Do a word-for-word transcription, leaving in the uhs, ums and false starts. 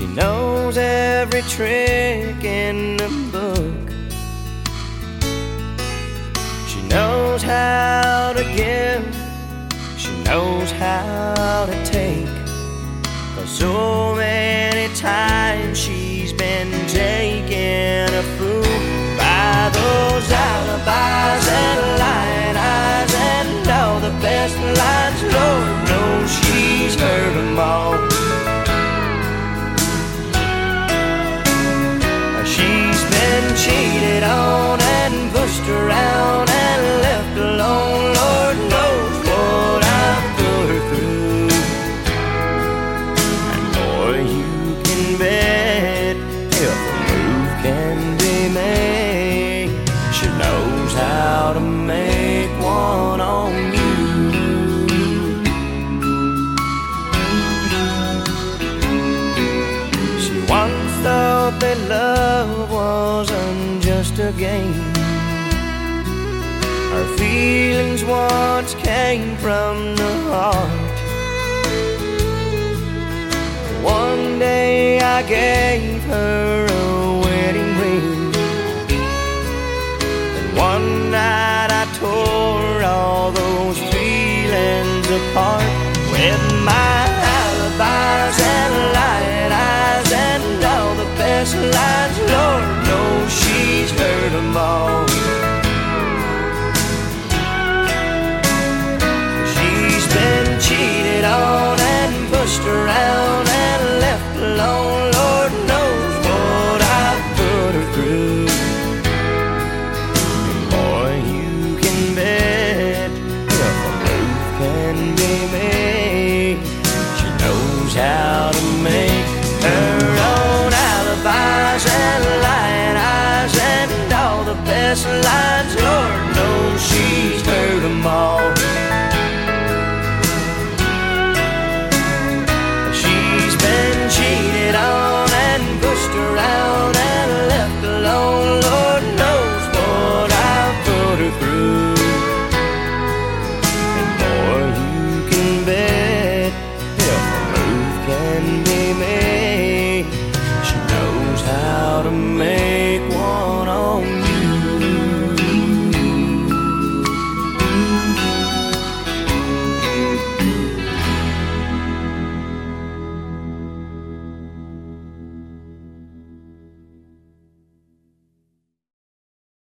knows every trick in the book. She knows how to give, she knows how to take. 'Cause so many times she's been taken a fool by those alibis and lying eyes and all the best lines. Lord knows she's heard them all. She's been cheated on and pushed around and left alone. Lord knows what I've put her through. And boy, you can bet if a move can be made, she knows how to make one on you. She once thought that love wasn't just a game. Her feelings once came from the heart. One day I gave her a wedding ring, and one night I tore all those feelings apart with my alibis and lies.